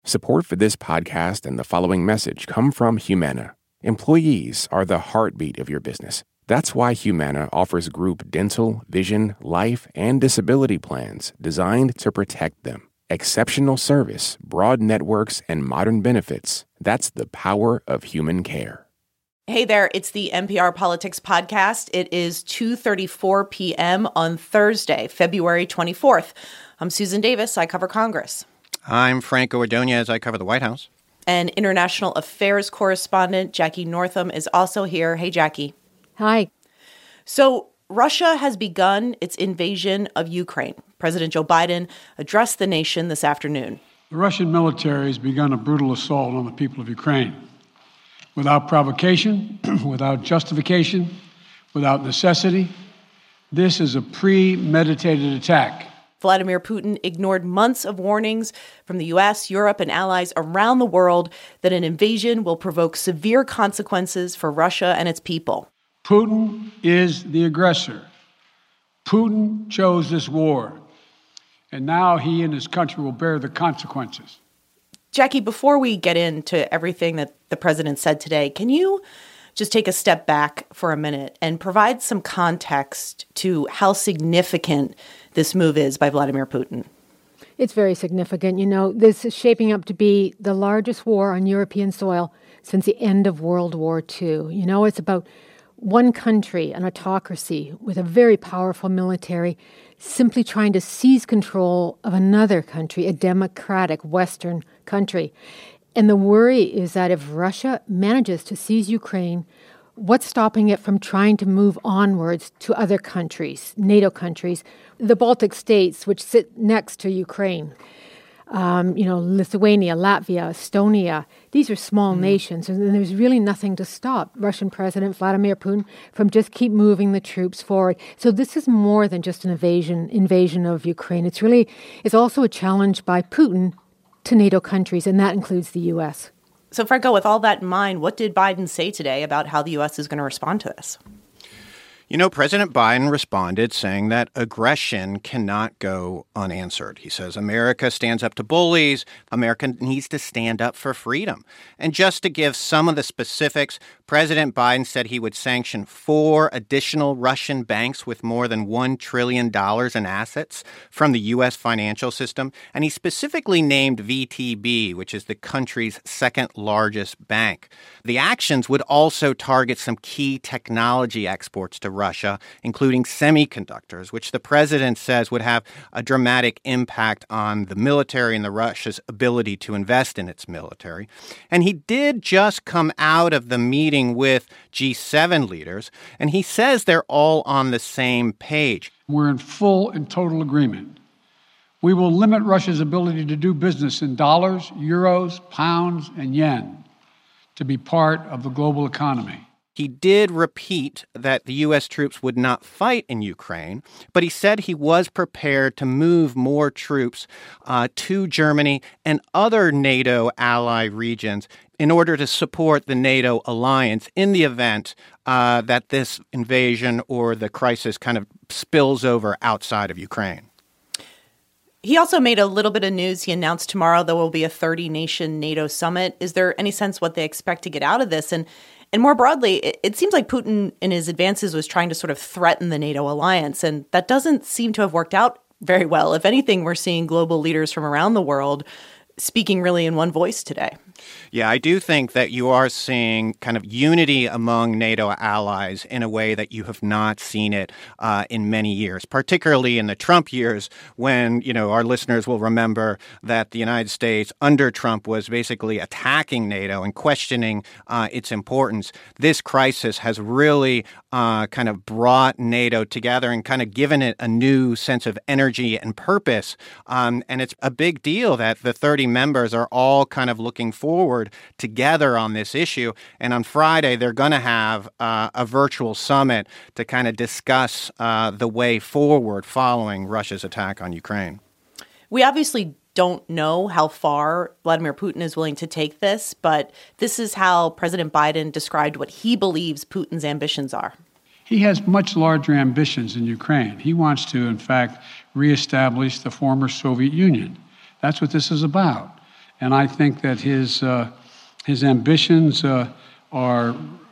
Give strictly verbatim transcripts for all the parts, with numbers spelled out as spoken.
Support for this podcast and the following message come from Humana. Employees are the heartbeat of your business. That's why Humana offers group dental, vision, life, and disability plans designed to protect them. Exceptional service, broad networks, and modern benefits. That's the power of human care. Hey there, it's the N P R Politics Podcast. It is two thirty-four p.m. on Thursday, February twenty-fourth. I'm Susan Davis. I cover Congress. I'm Franco Ordonez. I cover the White House. And international affairs correspondent Jackie Northam is also here. Hey, Jackie. Hi. So Russia has begun its invasion of Ukraine. President Joe Biden addressed the nation this afternoon. The Russian military has begun a brutal assault on the people of Ukraine. Without provocation, without justification, without necessity, this is a premeditated attack. Vladimir Putin ignored months of warnings from the U S, Europe, and allies around the world that an invasion will provoke severe consequences for Russia and its people. Putin is the aggressor. Putin chose this war, and now he and his country will bear the consequences. Jackie, before we get into everything that the president said today, can you just take a step back for a minute and provide some context to how significant this move is by Vladimir Putin? It's very significant. You know, this is shaping up to be the largest war on European soil since the end of World War Two. You know, it's about one country, an autocracy with a very powerful military, simply trying to seize control of another country, a democratic Western country. And the worry is that if Russia manages to seize Ukraine, what's stopping it from trying to move onwards to other countries, NATO countries, the Baltic states, which sit next to Ukraine, um, you know, Lithuania, Latvia, Estonia. These are small mm. nations, and there's really nothing to stop Russian President Vladimir Putin from just keep moving the troops forward. So this is more than just an invasion invasion of Ukraine. It's really, it's also a challenge by Putin to NATO countries, and that includes the U S. So, Franco, with all that in mind, what did Biden say today about how the U S is going to respond to this? You know, President Biden responded saying that aggression cannot go unanswered. He says America stands up to bullies. America needs to stand up for freedom. And just to give some of the specifics, President Biden said he would sanction four additional Russian banks with more than one trillion dollars in assets from the U S financial system. And he specifically named V T B, which is the country's second largest bank. The actions would also target some key technology exports to Russia, including semiconductors, which the president says would have a dramatic impact on the military and the Russia's ability to invest in its military. And he did just come out of the meeting with G seven leaders, and he says they're all on the same page. We're in full and total agreement. We will limit Russia's ability to do business in dollars, euros, pounds, and yen to be part of the global economy. He did repeat that the U S troops would not fight in Ukraine, but he said he was prepared to move more troops uh, to Germany and other NATO ally regions in order to support the NATO alliance in the event uh, that this invasion or the crisis kind of spills over outside of Ukraine. He also made a little bit of news. He announced tomorrow there will be a thirty-nation NATO summit. Is there any sense what they expect to get out of this? And And more broadly, it, it seems like Putin in his advances was trying to sort of threaten the NATO alliance, and that doesn't seem to have worked out very well. If anything, we're seeing global leaders from around the world speaking really in one voice today. Yeah, I do think that you are seeing kind of unity among NATO allies in a way that you have not seen it uh, in many years, particularly in the Trump years when, you know, our listeners will remember that the United States under Trump was basically attacking NATO and questioning uh, its importance. This crisis has really uh, kind of brought NATO together and kind of given it a new sense of energy and purpose. Um, and it's a big deal that the thirty members are all kind of looking forward together on this issue. And on Friday, they're going to have uh, a virtual summit to kind of discuss uh, the way forward following Russia's attack on Ukraine. We obviously don't know how far Vladimir Putin is willing to take this, but this is how President Biden described what he believes Putin's ambitions are. He has much larger ambitions in Ukraine. He wants to, in fact, reestablish the former Soviet Union. That's what this is about. And I think that his uh, his ambitions uh, are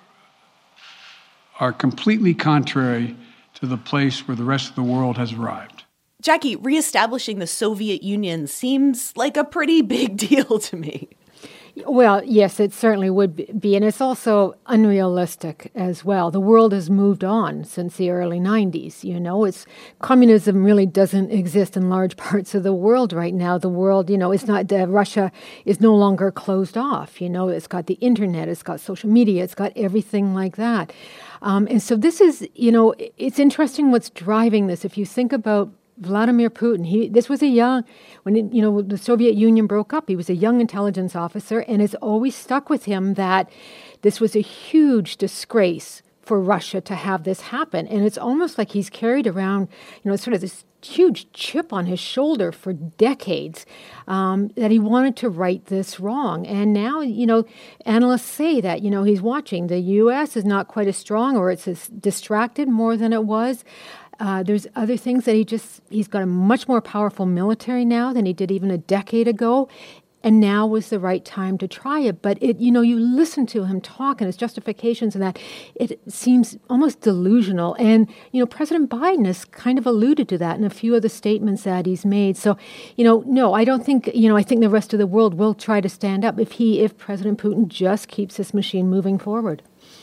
are completely contrary to the place where the rest of the world has arrived. Jackie, reestablishing the Soviet Union seems like a pretty big deal to me. Well, yes, it certainly would be. And it's also unrealistic as well. The world has moved on since the early nineties. You know, it's communism really doesn't exist in large parts of the world right now. The world, you know, it's not, uh, Russia is no longer closed off. You know, it's got the internet, it's got social media, it's got everything like that. Um, and so this is, you know, it's interesting what's driving this. If you think about Vladimir Putin, he this was a young, when it, you know the Soviet Union broke up, he was a young intelligence officer, and it's always stuck with him that this was a huge disgrace for Russia to have this happen. And it's almost like he's carried around, you know, sort of this huge chip on his shoulder for decades, um, that he wanted to right this wrong. And now, you know, analysts say that, you know, he's watching. The U S is not quite as strong, or it's as distracted more than it was. Uh, there's other things that he just, he's got a much more powerful military now than he did even a decade ago. And now was the right time to try it. But it, you know, you listen to him talk and his justifications and that, it seems almost delusional. And, you know, President Biden has kind of alluded to that in a few of the statements that he's made. So, you know, no, I don't think, you know, I think the rest of the world will try to stand up if he, if President Putin just keeps this machine moving forward.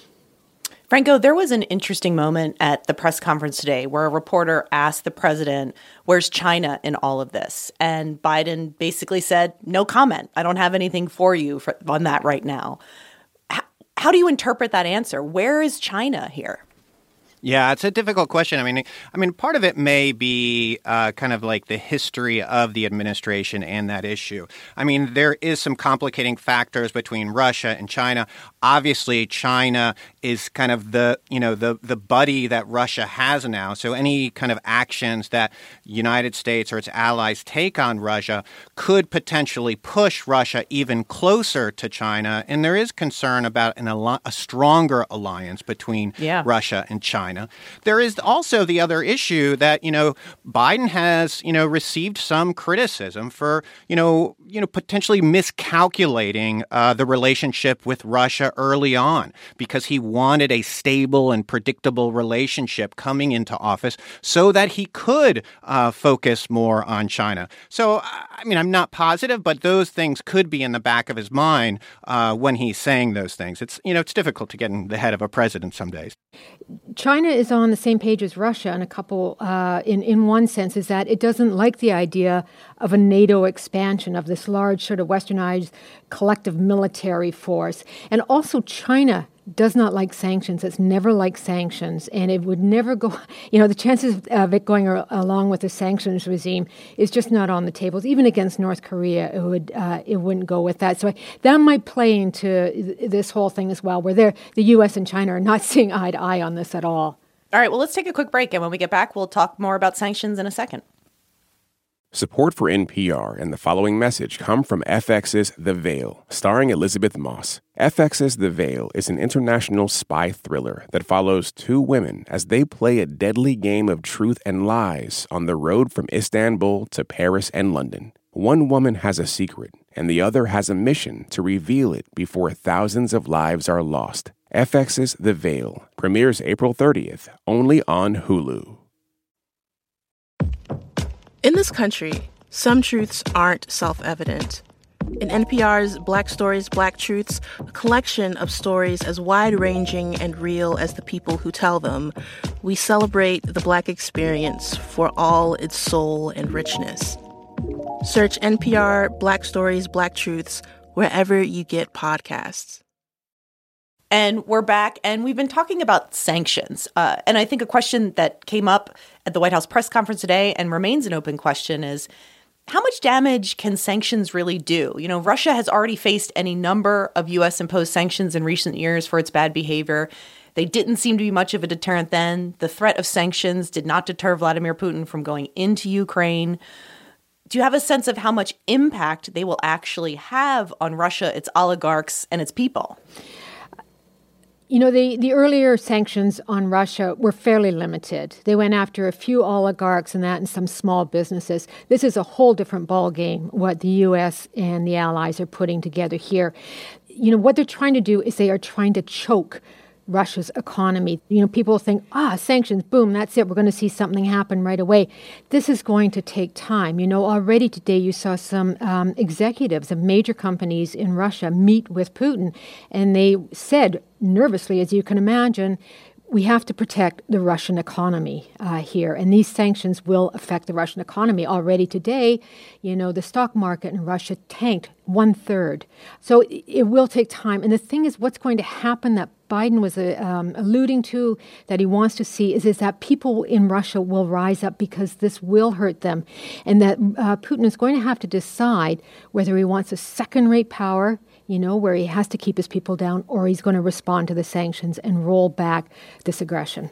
Franco, there was an interesting moment at the press conference today where a reporter asked the president, where's China in all of this? And Biden basically said, no comment. I don't have anything for you for, on that right now. How, how do you interpret that answer? Where is China here? Yeah, it's a difficult question. I mean, I mean, part of it may be uh, kind of like the history of the administration and that issue. I mean, there is some complicating factors between Russia and China. Obviously, China is kind of the, you know, the the buddy that Russia has now. So any kind of actions that United States or its allies take on Russia could potentially push Russia even closer to China. And there is concern about an al- a stronger alliance between yeah. Russia and China. There is also the other issue that, you know, Biden has, you know, received some criticism for, you know, you know, potentially miscalculating uh, the relationship with Russia early on because he wanted a stable and predictable relationship coming into office so that he could uh, focus more on China. So, I mean, I'm not positive, but those things could be in the back of his mind uh, when he's saying those things. It's, you know, it's difficult to get in the head of a president some days. China is on the same page as Russia in a couple, uh, in, in one sense, is that it doesn't like the idea of a NATO expansion, of this large sort of westernized collective military force. And also China does not like sanctions. It's never liked sanctions, and it would never go, you know, the chances of it going ar- along with the sanctions regime is just not on the tables. Even against North Korea, it, would, uh, it wouldn't go with that. So I, that might play into th- this whole thing as well, where the U S and China are not seeing eye to eye on this at all. All right, well, let's take a quick break, and when we get back, we'll talk more about sanctions in a second. Support for N P R and the following message come from F X's The Veil, starring Elizabeth Moss. F X's The Veil is an international spy thriller that follows two women as they play a deadly game of truth and lies on the road from Istanbul to Paris and London. One woman has a secret, and the other has a mission to reveal it before thousands of lives are lost. F X's The Veil premieres April thirtieth, only on Hulu. In this country, some truths aren't self-evident. In N P R's Black Stories, Black Truths, a collection of stories as wide-ranging and real as the people who tell them, we celebrate the Black experience for all its soul and richness. Search N P R Black Stories, Black Truths wherever you get podcasts. And we're back, and we've been talking about sanctions. Uh, and I think a question that came up at the White House press conference today and remains an open question is, how much damage can sanctions really do? You know, Russia has already faced any number of U S-imposed sanctions in recent years for its bad behavior. They didn't seem to be much of a deterrent then. The threat of sanctions did not deter Vladimir Putin from going into Ukraine. Do you have a sense of how much impact they will actually have on Russia, its oligarchs, and its people? You know, the, the earlier sanctions on Russia were fairly limited. They went after a few oligarchs and that and some small businesses. This is a whole different ballgame, what the U S and the allies are putting together here. You know, what they're trying to do is they are trying to choke Russia's economy. You know, people think, ah, sanctions, boom, that's it. We're going to see something happen right away. This is going to take time. You know, already today you saw some um, executives of major companies in Russia meet with Putin, and they said nervously, as you can imagine, we have to protect the Russian economy uh, here, and these sanctions will affect the Russian economy. Already today, you know, the stock market in Russia tanked one third. So it, it will take time. And the thing is, what's going to happen that Biden was uh, um, alluding to, that he wants to see, is, is that people in Russia will rise up because this will hurt them, and that uh, Putin is going to have to decide whether he wants a second-rate power, you know, where he has to keep his people down, or he's going to respond to the sanctions and roll back this aggression.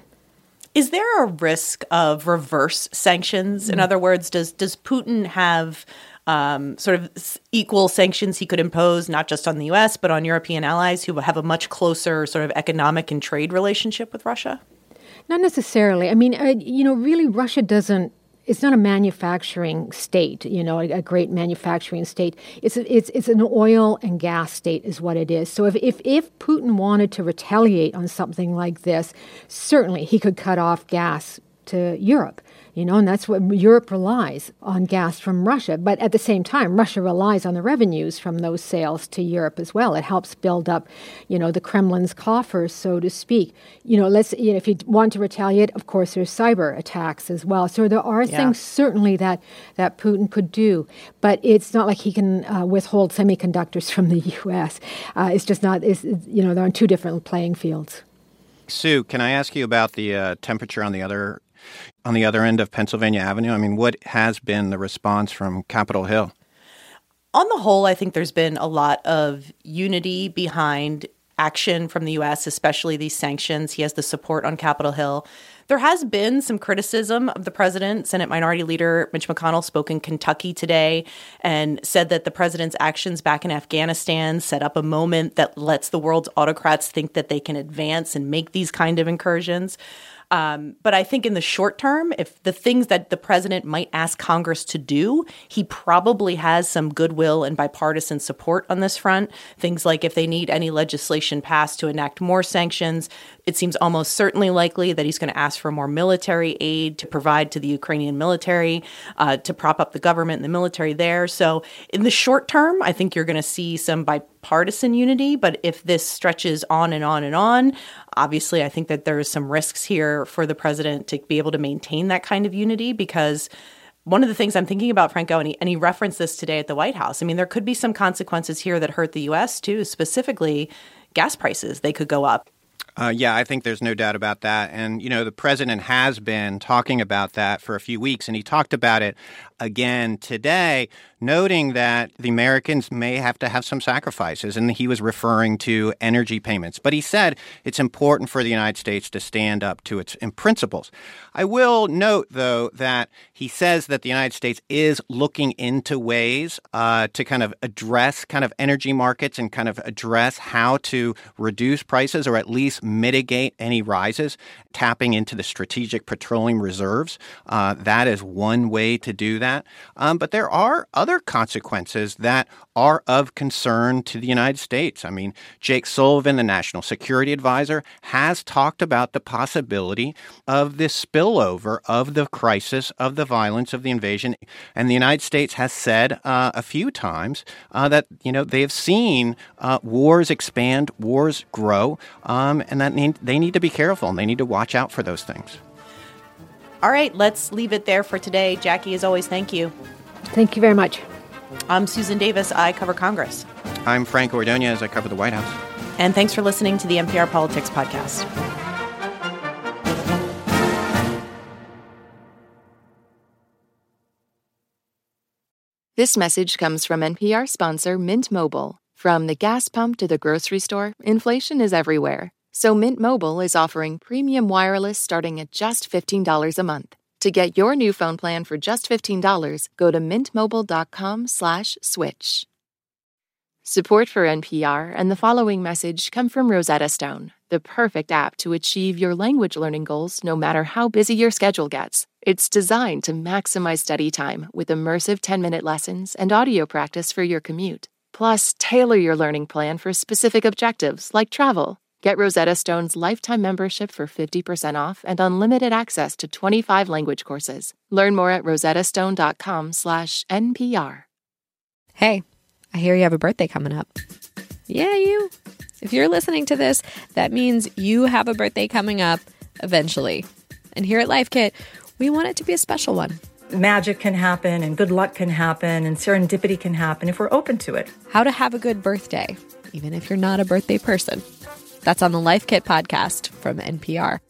Is there a risk of reverse sanctions? Mm-hmm. In other words, does does Putin have um, sort of equal sanctions he could impose, not just on the U S, but on European allies who have a much closer sort of economic and trade relationship with Russia? Not necessarily. I mean, uh, you know, really, Russia doesn't, it's not a manufacturing state, you know, a, a great manufacturing state. It's a, it's it's an oil and gas state is what it is. So if, if, if Putin wanted to retaliate on something like this, certainly he could cut off gas to Europe. You know, and that's what Europe relies on, gas from Russia. But at the same time, Russia relies on the revenues from those sales to Europe as well. It helps build up, you know, the Kremlin's coffers, so to speak. You know, let's, you know, if you want to retaliate, of course, there's cyber attacks as well. So there are yeah. things certainly that, that Putin could do. But it's not like he can uh, withhold semiconductors from the U S. Uh, it's just not, it's, you know, they're on two different playing fields. Sue, can I ask you about the uh, temperature on the other on the other end of Pennsylvania Avenue? I mean, what has been the response from Capitol Hill? On the whole, I think there's been a lot of unity behind action from the U S, especially these sanctions. He has the support on Capitol Hill. There has been some criticism of the president. Senate Minority Leader Mitch McConnell spoke in Kentucky today and said that the president's actions back in Afghanistan set up a moment that lets the world's autocrats think that they can advance and make these kind of incursions. Um, but I think in the short term, if the things that the president might ask Congress to do, he probably has some goodwill and bipartisan support on this front. Things like if they need any legislation passed to enact more sanctions, it seems almost certainly likely that he's going to ask for more military aid to provide to the Ukrainian military, uh, to prop up the government and the military there. So in the short term, I think you're going to see some bipartisan unity. But if this stretches on and on and on, obviously, I think that there is some risks here for the president to be able to maintain that kind of unity, because one of the things I'm thinking about, Franco, and he, and he referenced this today at the White House, I mean, there could be some consequences here that hurt the U S too, specifically gas prices. They could go up. Uh, yeah, I think there's no doubt about that. And, you know, the president has been talking about that for a few weeks, and he talked about it again today, noting that the Americans may have to have some sacrifices. And he was referring to energy payments. But he said it's important for the United States to stand up to its principles. I will note, though, that he says that the United States is looking into ways uh, to kind of address kind of energy markets and kind of address how to reduce prices or at least mitigate any rises, tapping into the strategic petroleum reserves. Uh, that is one way to do that. Um, but there are other consequences that are of concern to the United States. I mean, Jake Sullivan, the National Security Advisor, has talked about the possibility of this spillover of the crisis, of the violence, of the invasion. And the United States has said uh, a few times uh, that, you know, they have seen uh, wars expand, wars grow, um, and that need, they need to be careful and they need to watch out for those things. All right, let's leave it there for today. Jackie, as always, thank you. Thank you very much. I'm Susan Davis. I cover Congress. I'm Franco Ordonez. I cover the White House. And thanks for listening to the N P R Politics Podcast. This message comes from N P R sponsor Mint Mobile. From the gas pump to the grocery store, inflation is everywhere. So Mint Mobile is offering premium wireless starting at just fifteen dollars a month. To get your new phone plan for just fifteen dollars, go to mintmobile.com slash switch. Support for N P R and the following message come from Rosetta Stone, the perfect app to achieve your language learning goals no matter how busy your schedule gets. It's designed to maximize study time with immersive ten-minute lessons and audio practice for your commute. Plus, tailor your learning plan for specific objectives like travel. Get Rosetta Stone's lifetime membership for fifty percent off and unlimited access to twenty-five language courses. Learn more at rosettastone.com slash NPR. Hey, I hear you have a birthday coming up. Yeah, you. If you're listening to this, that means you have a birthday coming up eventually. And here at Life Kit, we want it to be a special one. Magic can happen and good luck can happen and serendipity can happen if we're open to it. How to have a good birthday, even if you're not a birthday person. That's on the Life Kit podcast from N P R.